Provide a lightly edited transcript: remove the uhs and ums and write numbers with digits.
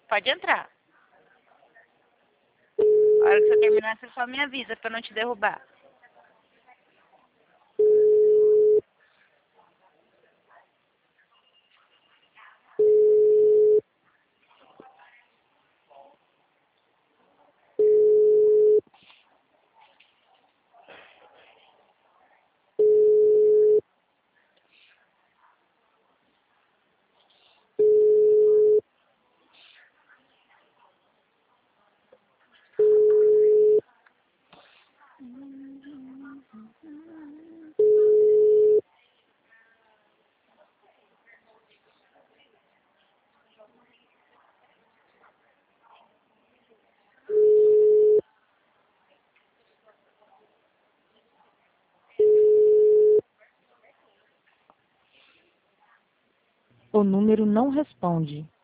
Pode entrar. A hora que você terminar, você só me avisa pra não te derrubar. O número não responde.